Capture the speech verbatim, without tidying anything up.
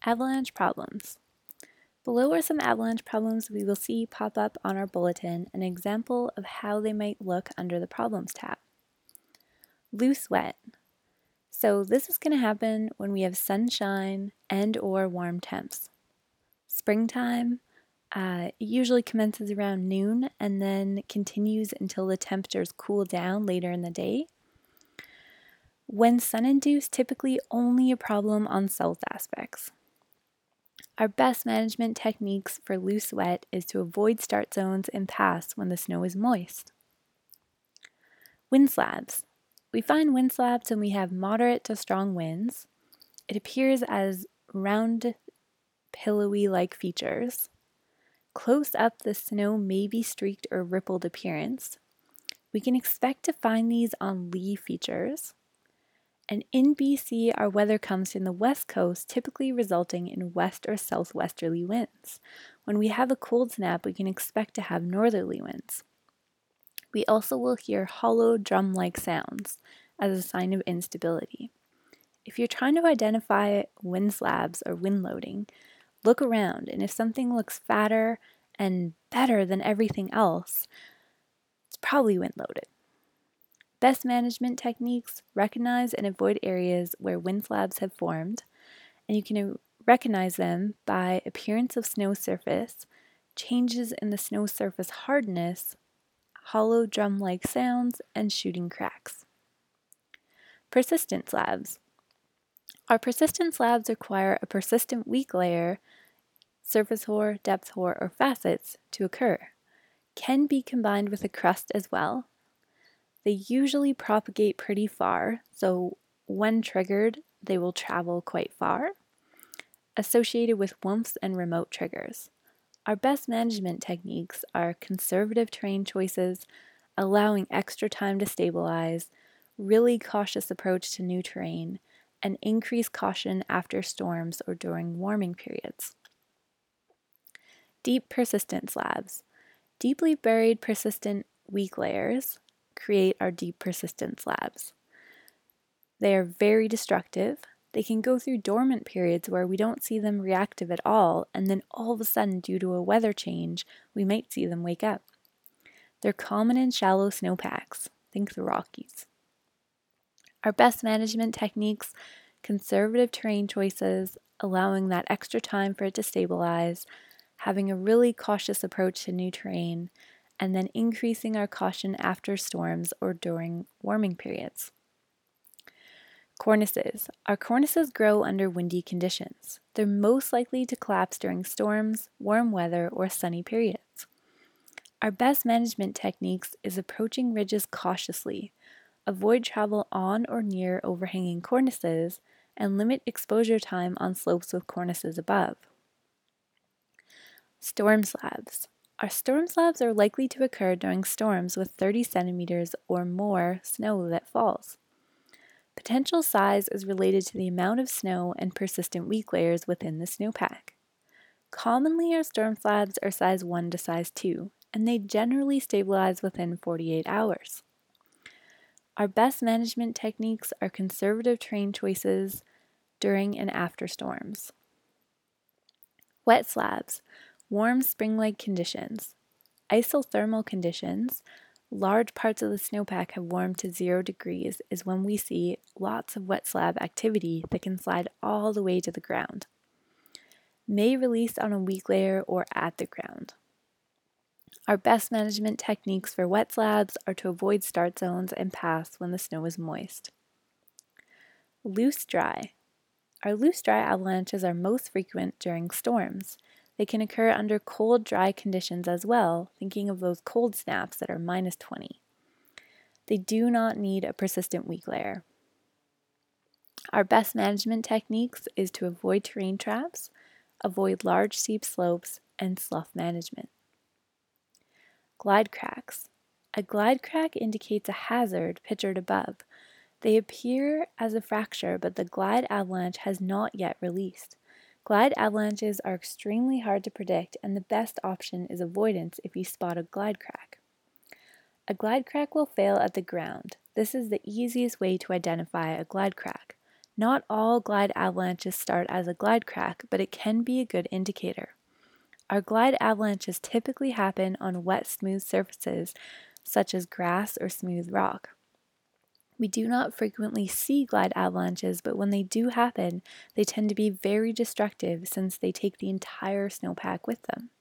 Avalanche problems. Below are some avalanche problems we will see pop up on our bulletin, an example of how they might look under the Problems tab. Loose wet. So this is going to happen when we have sunshine and or warm temps. Springtime uh, it usually commences around noon and then continues until the temperatures cool down later in the day. When sun-induced, typically only a problem on south aspects. Our best management techniques for loose wet is to avoid start zones and paths when the snow is moist. Wind slabs. We find wind slabs when we have moderate to strong winds. It appears as round, pillowy-like features. Close up, the snow may be streaked or rippled appearance. We can expect to find these on lee features. And in B C, our weather comes from the west coast, typically resulting in west or southwesterly winds. When we have a cold snap, we can expect to have northerly winds. We also will hear hollow drum-like sounds as a sign of instability. If you're trying to identify wind slabs or wind loading, look around, and if something looks fatter and better than everything else, it's probably wind loaded. Best management techniques: recognize and avoid areas where wind slabs have formed, and you can recognize them by appearance of snow surface, changes in the snow surface hardness, hollow drum-like sounds, and shooting cracks. Persistent slabs. Our persistent slabs require a persistent weak layer, surface hoar, depth hoar, or facets to occur. Can be combined with a crust as well. They usually propagate pretty far, so when triggered, they will travel quite far, associated with W M Fs and remote triggers. Our best management techniques are conservative terrain choices, allowing extra time to stabilize, really cautious approach to new terrain, and increased caution after storms or during warming periods. Deep persistent slabs. Deeply buried persistent weak layers create our deep persistent slabs. They are very destructive. They can go through dormant periods where we don't see them reactive at all, and then all of a sudden, due to a weather change, we might see them wake up. They're common in shallow snowpacks. Think the Rockies. Our best management techniques: conservative terrain choices, allowing that extra time for it to stabilize, having a really cautious approach to new terrain, and then increasing our caution after storms or during warming periods. Cornices. Our cornices grow under windy conditions. They're most likely to collapse during storms, warm weather, or sunny periods. Our best management techniques is approaching ridges cautiously, avoid travel on or near overhanging cornices, and limit exposure time on slopes with cornices above. Storm slabs. Our storm slabs are likely to occur during storms with thirty centimeters or more snow that falls. Potential size is related to the amount of snow and persistent weak layers within the snowpack. Commonly, our storm slabs are size one to size two, and they generally stabilize within forty-eight hours. Our best management techniques are conservative terrain choices during and after storms. Wet slabs. Warm spring-like conditions. Isothermal conditions. Large parts of the snowpack have warmed to zero degrees is when we see lots of wet slab activity that can slide all the way to the ground. May release on a weak layer or at the ground. Our best management techniques for wet slabs are to avoid start zones and paths when the snow is moist. Loose dry. Our loose dry avalanches are most frequent during storms. They can occur under cold, dry conditions as well, thinking of those cold snaps that are minus twenty. They do not need a persistent weak layer. Our best management techniques is to avoid terrain traps, avoid large steep slopes, and slough management. Glide cracks. A glide crack indicates a hazard pictured above. They appear as a fracture, but the glide avalanche has not yet released. Glide avalanches are extremely hard to predict, and the best option is avoidance if you spot a glide crack. A glide crack will fail at the ground. This is the easiest way to identify a glide crack. Not all glide avalanches start as a glide crack, but it can be a good indicator. Our glide avalanches typically happen on wet, smooth surfaces, such as grass or smooth rock. We do not frequently see glide avalanches, but when they do happen, they tend to be very destructive since they take the entire snowpack with them.